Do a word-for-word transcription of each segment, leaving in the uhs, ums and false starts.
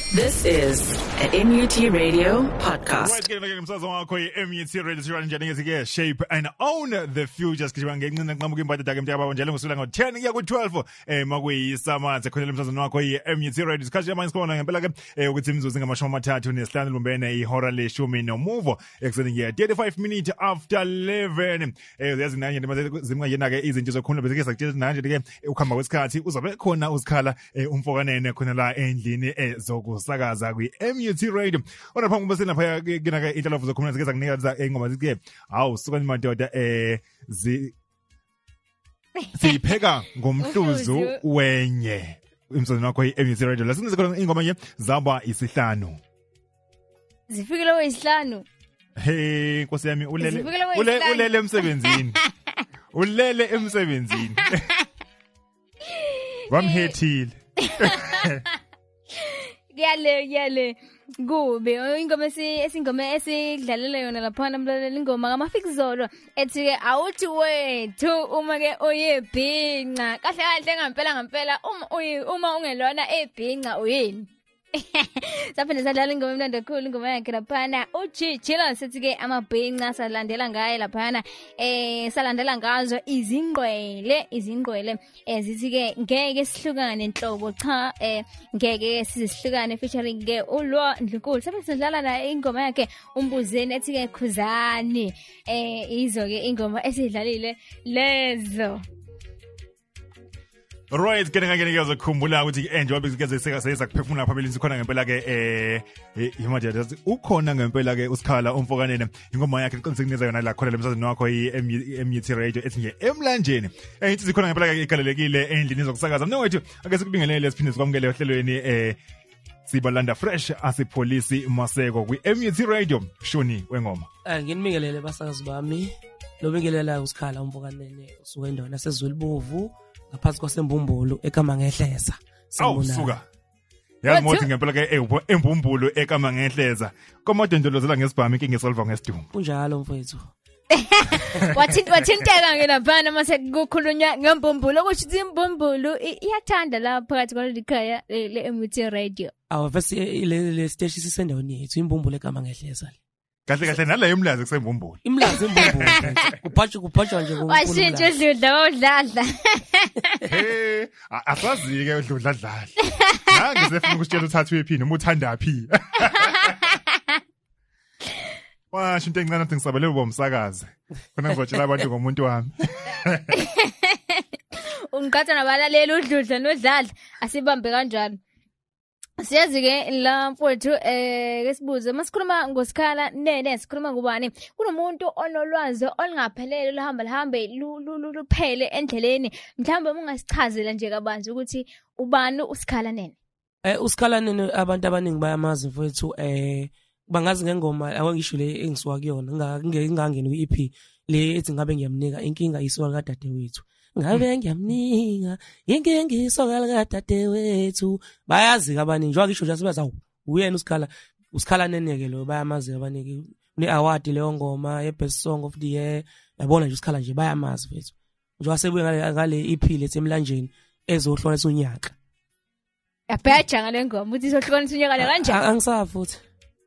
This is an M U T Radio podcast. Right, ke ke msazwa wakho i-M U T Radio sirani njani ngeke shape and own the future sikhiba ngencane nqamuka impatha dakhe mntaka baba njalo ngosula ngo-ten kuya ku-twelve eh makuyisamathi khona lemsazweni wakho i-M U T Radio sikhathi manje sikhona ngempela ke eh ukuthi imizuzu ngamashumi amathathu nesihlanu lumbene ihora leshumi nomuvo ekuseni ngiya thirty-five minutes after eleven eh yazi nanje zimka yena ke izinto zokhuluma bese ke sakutshela nanje ke ukhamba kwesikhathi uzabe khona usikhala umfokanene khona la endlini ezokusakaza kwi-M U T Radio ona phambi bese lapha kena ke inhlalofu zokhuluma zike zakunika ingoma zike hawu suka madoda eh zi sipheka ngomhluzu wenye imsazweni wakho i-M U T Radio lasini zikhona ingoma nje zaba isihlanu zifikile wesihlanu hey nkosi yami ulele ulele emsebenzini ulele emsebenzini wamhethile yale yale kube ingoma esingoma esidlalela yona lapha namlalela ingoma ngamafikizolo ethi ke awuthi wethu uma ke uyebhinqa kahle kahle ngempela ngempela uma uma ungelona ebhinqa uyini saphinde sadlala ingoma emnandi kakhulu ingoma yakhe laphana ujijila sithi ke amabhinqa salandela ngaye laphana eh salandela ngazo izingqwele izingqwele ezithi ke ngeke sihlukane enhlobo cha eh ngeke sizihlukane featuring ke uLwa Ndlunkulu saphinde sadlala la ingoma yakhe umbuzeni ethi ke khuzani eh izo ke ingoma esidlalile lezo. Right, ke ngeke ngeke uzokhumbula ukuthi enjoy bese seka sesa kuphefumula phambili sikhona ngempela ke eh imajazi ukhona ngempela ke usikhala umfokanene ingoma yakhe iqinisekisa yona la khona lemsazweni wakho i-M U T Radio ethi nje emlanjeni eh ithi sikhona ngempela ke igalelekile endlini zokusakaza mnewethu ake sikubingelele siphinde sikwamukele ohlelweni eh sibalanda fresh asipolisi Maseko kwi-M U T Radio shoni wengoma eh nginibingelele basakazi bami lo bingelela usikhala umfokanene usuka endaweni yaseZwelibovu ngaphansi kwasembumbulu ekama ngehleza sawusuka yazi mothi ngempela ke embumbulu ekama ngehleza komodondolozela ngesibhami inkinga esolva ngesidumbu kunjalo mfowethu wathi wathinteka ngenaphana mase kukhulunywa ngembumbulu ukuthi imbumbulu iyathanda la phakathi kwalikhaya le-M U T Radio awuvese le stage sisendaweni yethu imbumbulu ekama ngehleza kahle kahle nala imlazi kusembumbulu imlazi embumbulu kuphatsha kuphatsha nje ngokukhuluma washintsha udludla wodladla eh asazi ke udludla dladla nange sefuna ukusitshela uthathu ephini uma uthanda phi washo into encane ukuthi ngisabele bomsakazi khona ngizotshela abantu ngomuntu wami ungiqhatha nabalaleli udludla nodladla asibambe kanjalo. Siyazi ke la mfowethu eh ngesibuzo masikhuluma ngosikhala nene sikhuluma ngubani kunomuntu onolwazi olungaphelele lohamba lihambe luphele endleleni mhlawumbe ungasichazela nje kabanzi ukuthi ubani usikhala nene eh usikhala nene abantu abaningi bayamazi mfowethu eh bangazi ngengoma awangisho le engisuka kuyona ngingangeni ku-E P le ethi ngabe ngiyamnika inkinga isuka kadadewethu ngabe ngiyamninga inkinga ngisoka kadadewethu bayazi abaningi njengoba ngisho nje sibaza uyena usikhala usikhala neneke lo bayamazi abaningi une award leyo ngoma ye best song of the year yabona nje usikhala nje bayamazi mfethu njengoba sebuye ngale ngale E P lethi emlanjeni ezohlonisa unyaka yabheja ngale ngoma uthi izohlonisa unyaka kanjani angisafu futhi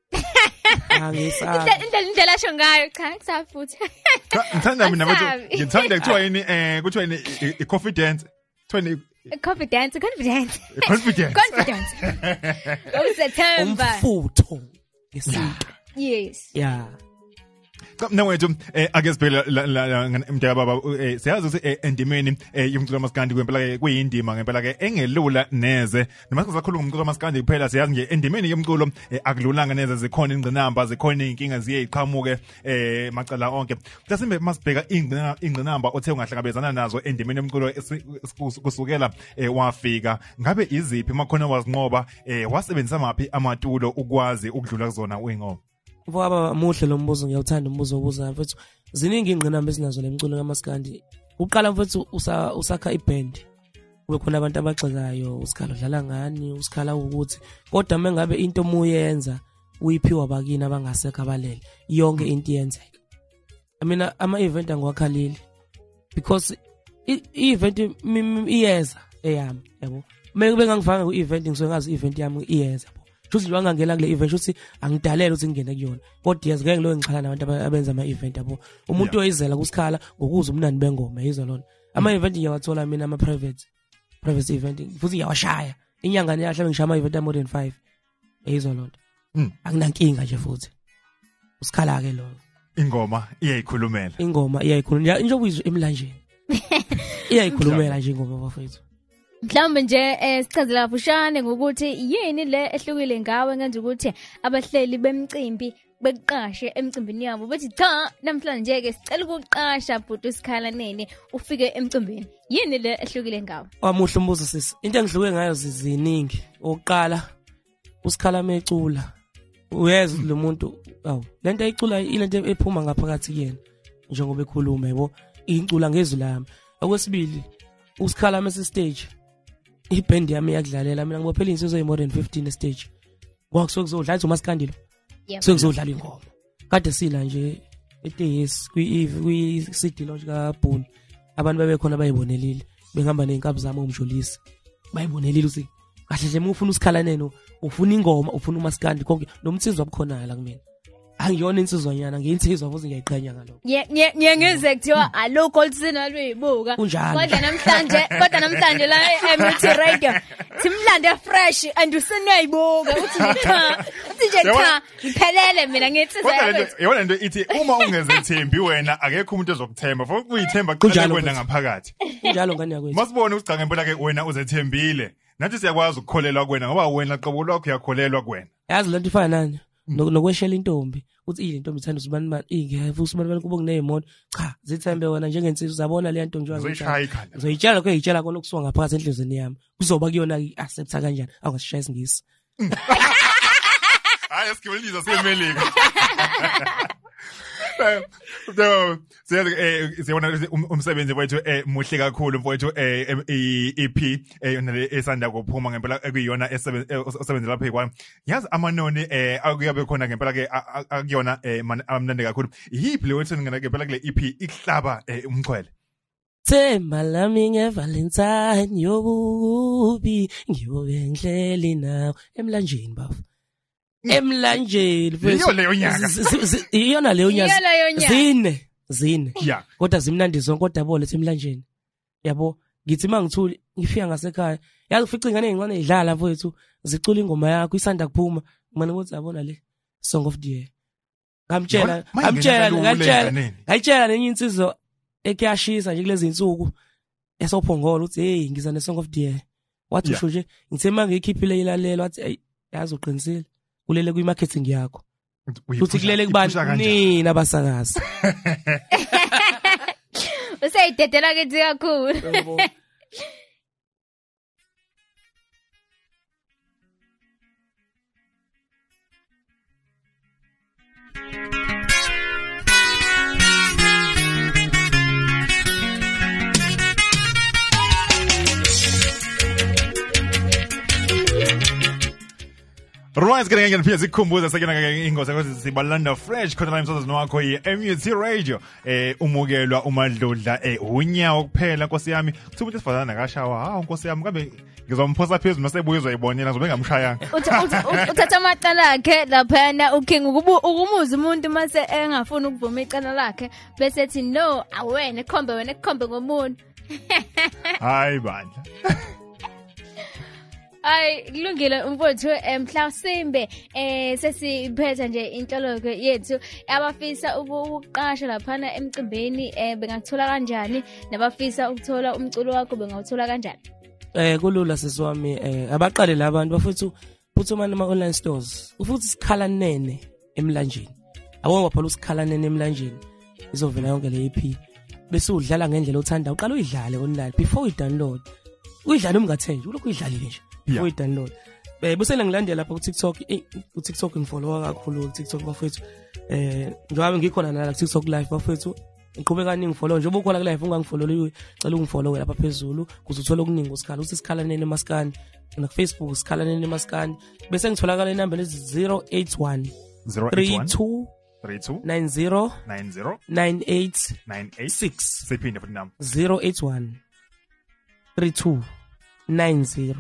Angisa. Indlela indlela asho ngayo cha ngisafuthi. Ngithanda mina manje ngithanda kuthiwa yini eh kuthiwa yini i-confidence kuthiwa confidence confidence confidence confidence September umfutho ngesinto yes yeah Mnewethu eh ake siphela mntaka baba siyazi ukuthi endimeni yomculo maskandi kwempela kuyindima ngempela ke engelula neze noma sizakhuluma ngomculo maskandi kuphela siyazi nje endimeni yomculo akululanga neze zikhona ingcinamba zikhona inkinga ziye iqhamuke eh macala onke mhlasimbe masibheka ingcinamba othe ungahlangabezana nazo endimeni yomculo kusukela wafika ngabe iziphi makhona wazinqoba wasebenzisa maphi amatulo ukwazi ukudlula kuzona uyinqoba Baba muhle lo mbuzo ngiyawuthanda umbuzo obuza mfethu ziningi ingqinamba esinazo lemculo kaMaskandi uqala mfethu usakha iband kube khona abantu abagxekayo usikhala udlala ngani usikhala ukuthi kodwa mengabe into omuyenza uyiphiwa bakini abangasekho abalele yonke into iyenzeka I mean ama event angwakhalile because i-event iyeza eyami yabo Maybe ngangifanga ku-event ngisuke ngazi i-event yami iyeza Futhi nje wangangena kule event futhi angidalela ukuthi ngingene kuyona. Kodwa yazi ngeke ngilo ngixhala nabantu abenza ama event yabo. Umuntu oyizela kusikhala ngokuza umnandi bengoma yizo lona. Ama event ngiyawathola mina ama private private event futhi ngiyawashaya. Inyanga niyahla ngishaya ama event more than five. Yizo lona. Akunankinga nje futhi. Usikhala ke lo. Ingoma iyayikhulumela. Ingoma iyayikhulumela njengoba izwe emlanjeni. Iyayikhulumela nje ingoma bafethu. Mhlawumbe nje eh sichazela kafushane ngokuthi yini le ehlukile ngawe ngenza ukuthi abahleli bemcimbi beqashe emcimbini yabo bethi cha namhlanje ke sicela ukuqasha bhuti usikhala nene ufike emcimbini. Yini le ehlukile ngawe? Wamuhle umbuzo sisi. Into engihluke ngayo ziziningi. Oqala usikhala mecula. Uyeza lo muntu awu lento ayicula ilento ephuma ngaphakathi kuyena njengoba ekhuluma yebo icula ngezwi lami. Okwesibili usikhala mase stage iband yami yakudlalela mina ngibophela insizwe eyi more than fifteen stage. Kwakusuke kuzodlala ithi umaskandilo. Yep. Suke kuzodlala ingoma. Kade sila nje eteyesi kwi kwi city lodge kaBhuni. Abantu babekhona bayibonelile bengihamba neinkabi zami umjolisi. Bayibonelile uthi kahle nje ufuna usikhala neno ufuna ingoma ufuna umaskandi konke nomtsizwa obukhona la kumina. Angiyona insizwanyana ngiyinsizwa futhi ngiyayiqhenya ngalokho. Ngiyengeze kuthiwa alokho olusina lweyibuka. Kunjalo. Kodwa namhlanje kodwa namhlanje la M U T radio simlande fresh and usenayibuka uthi cha uthi nje cha ngiphelele mina ngiyitsizwa yakho. Yona into ithi uma ungezethembi wena akekho umuntu ozokuthemba futhi kuyithemba qala wena ngaphakathi. Kunjalo ngani yakwethu. Masibone ukuthi cha ngempela ke wena uzethembile. Nathi siyakwazi ukukholelwa kuwena ngoba wena qobo lwakho uyakholelwa kuwena. Yazi lento ifana nani? Nokweshela intombi uthi ile ntombi ithanda usibani mani ingeke futhi ubani bani kubo kunezimoto cha zithembe wena njengensizwe uzabona le nto nje uzoyishaya uzoyitshela lokho eyitshela kona okusuka ngaphakathi enhlizweni yami kuzoba kuyona i-accept kanjani awungasishaya isingisi hayi esigibeliza semelika So siyabona umsebenzi wethu muhle kakhulu mfowethu E P nale esanda kuphuma ngempela ekuyona esebenza lapha ekwami yazi amanoni akuyabe khona ngempela ke akuyona amnandi kakhulu yiphi le wethu ngempela kule E P ihlaba umchwele Thema lami ngeValentine yobubi ngiyobe ngihleli nawe emlanjeni bafu Emlanjeni iyo leyo nyaka iyona leyo nyaka zine zine yeah kodwa zimnandi zonke kodwa bo lethi emlanjeni yabo ngithi mangithuli ngifika ngasekhaya yazi ufica ingane ezincane idlala mfowethu zicula ingoma yakho isanda kuphuma ngimane ukuthi yabona le song of the year ngamtshela ngamtshela ngamtshela ngayitshela nenye insizwa ekuyashisa nje kulezi insuku esophongola uthi hey ngiza ne song of the year wathi usho nje ngithe manje ikhiphile ilalelo wathi yazi uqinisile kulele kwi marketing yakho uthi kulele kubani nini abasakazi usayidedela ke kakhulu Right, getting again pia zikhumbuza sekena ke ingozi ukuthi sibalanda fresh khona la emsazweni wakho yi-M U T radio eh umukelwa umadludla eh unyawo kuphela Nkosi yami kuthi umuntu esifazana akashawa hawo Nkosi yami kabe ngizomphosa phezulu masebuye uzoyibonela ngizobe ngamshayanga uthatha amaqala akhe lapha uking ukumuza umuntu mase engafuni ukuvuma iqala lakhe bese ethi no awena khombe wena khombe ngomuntu hayi bandla Ay kulungile umfowethu emhlasimbe eh sesiphetha nje inhloloko yethu abafisa ukuqasha lapha emcimbini eh bengathola kanjani nabafisa ukuthola umculo wakho bengawuthola kanjani Eh kulula sesiwami eh abaqale labantu bafuthu phuthuma nama online stores ufuthi sikhala nene emlanjeni awonga phela usikhala nene emlanjeni izovela yonke le E P bese udlala ngendlela othanda uqala uyidlale online before you download uyidlala umngathenje ulokhu uyidlalile nje before you download eh busele ngilandela lapha ku TikTok ku TikTok ngifollowa kakhulu ku TikTok bafethu eh njengoba ngikhona nala ku TikTok live bafethu ngiqhubeka kaningi follow njengoba ukhona ku live ungangifollow cela ungifollow lapha phezulu kuze uthole okuningi usikhala uthi sikhala nene maskani na Facebook sikhala nene maskani bese ngitholakala inamba lezi zero eight one three two nine zero nine eight nine eight six siphinde futhi number zero eight one three two nine zero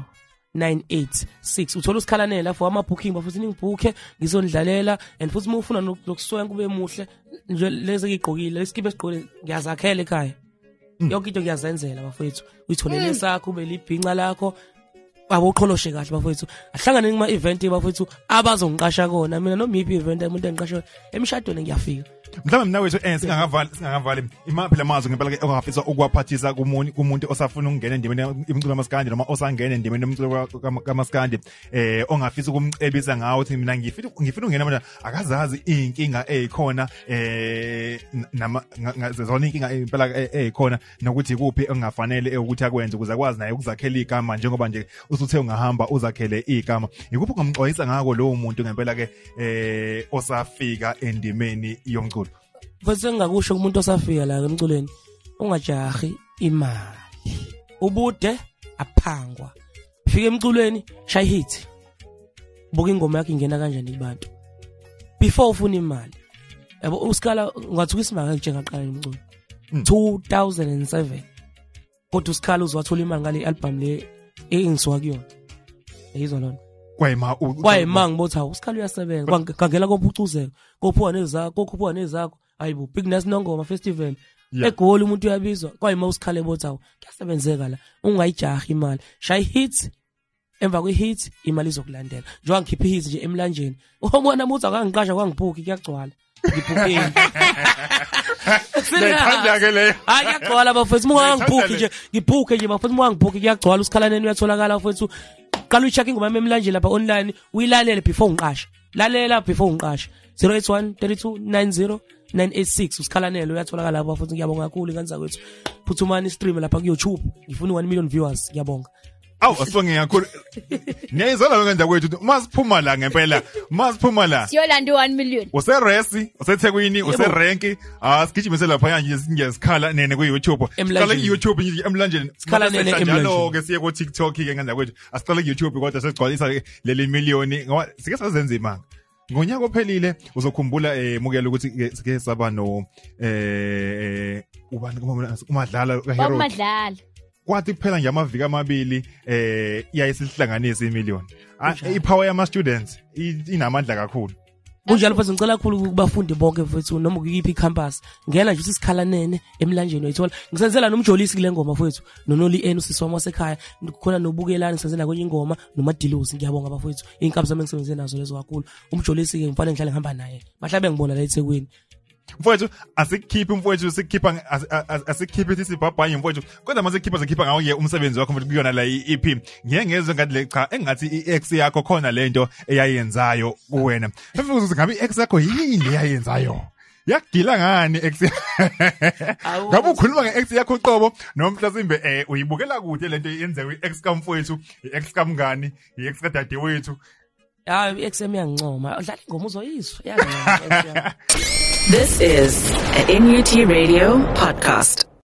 nine eight six. Uthola usikhalanela for ama booking bafuthi ningibooke ngizondlalela and futhi mufuna nokuswena kube muhle nje lezi ngigqokile lesikibe esiqole ngiyazakhela ekhaya. Yonke into ngiyazenzela bafethu. Uyitholele sakho ube libhinca lakho. Abuqholoshe kahle bafethu. Ahlangane kuma event bafethu abazongiqasha kona. Mina noma iphi event umuntu engiqasha emshadweni ngiyafika. Mhlawumbe mina wethu eh singakavali singakavali imaphi lamazo ngempela ke ongafisa ukwaphathisa kumuntu kumuntu osafuna ukungena endimeni imculo kaMaskandi noma osangena endimeni umculo kaMaskandi eh ongafisa ukumcebisa ngawo uthi mina ngifuna ngifuna ukungena manje akazazi inkinga ezikhona eh nama zona inkinga impela ezikhona nokuthi kuphi engafanele ukuthi akwenze ukuze akwazi naye ukuzakhela igama njengoba nje usuthe ungahamba uzakhele igama ikuphi ngamxwayisa ngako lowo muntu ngempela ke eh osafika endimeni yomculo. Bese ngakusho kumuntu osafika la emculweni ungajahi imali ubude aphangwa fika emculweni shay hit buka ingoma yakhe ingena kanjani kubantu before ufuna imali yabo usikala ngathuka isimanga njengaqala umculo two thousand seven kodwa usikala uzwathola imali ngale album le engiswa kuyona yizo lona kwayima kwayima ngibotha usikhala uyasebenza ngangela kophucuzeko kophuwa nezakho kophuwa nezakho ayibo Bigness Nongoma Festival egoli umuntu uyabizwa kwayima usikhala ebothawo kuyasebenzeka la ungayijahi imali shay hit emva kwe hit imali izokulandela njengoba ngikhipha hits nje emlanjeni ubona umuthi akangiqasha kwangibhuki kuyagcwala ngibhukeni Lethanda ke le hayi kuyagcwala bafethu mungangibhuki nje ngibhuke nje bafethu mungangibhuki kuyagcwala usikhalaneni uyatholakala bafethu qala ucheck ingoma emlanjeni lapha online uyilalele before ungiqasha lalela before ungiqasha zero eight one three two nine zero nine eight six usikhalanele uyatholakala lapha futhi ngiyabonga kakhulu kanza kwethu phuthumani stream lapha ku YouTube ngifuna one million viewers ngiyabonga. Awu asibonge kakhulu. Niyayizola ngenda kwethu masiphuma la ngempela masiphuma la. Siyolanda one million. Use Resi, use Thekwini, use Renki, ah sigijimise lapha nje ngesikhala nene ku YouTube. Siqala ku YouTube nje emlanjeni. Sikhala nene emlanjeni. Njalo ke siye ku TikTok ke ngenda kwethu. Asiqala ku YouTube kodwa sesigcwalisa leli million. Sike sazenza imanga. Ngonyaka ophelile uzokhumbula emukela ukuthi sike saba no eh ubani umadlala ka Hero. Umadlala. Kwathi kuphela nje amaviki amabili eh iyayisihlanganisa imillion. Ipower yama students inamandla kakhulu. Kunjalo futhi ngicela kakhulu kubafundi bonke mfethu noma ukuyiphi campus ngena nje isikhala nene emlanjeni uyithola ngisenzela nomjolisi kule ngoma mfethu nonoli enu sisoma wasekhaya khona nobukelani ngisenzela kwenye ingoma nomadilosi ngiyabonga bafethu inkampani zami ngisebenze nazo lezo kakhulu umjolisi ke ngifane ngihlale ngihamba naye mahlabe ngibona la eThekwini mfowethu asikhiphi mfowethu sikhipha asikhiphi isibhabhanye mfowethu kodwa mase sikhipha sikhipha ngawo ke umsebenzi wakho mfowethu kuyona la i-E P ngeke ngezwe ngathi le cha engathi i-ex yakho khona lento eyayenzayo kuwena mfowethu ngabe i-ex yakho yini eyayenzayo yakugila ngani ex ngabe ukhuluma nge-ex yakho qobo noma mhlasimbe eh uyibukela kude lento yenziwe i-ex kamfowethu i-ex kamngani i-ex kadadewethu ah i-ex emiyangincoma udlala ingoma uzoyizwa yancoma. This is a N U T Radio podcast.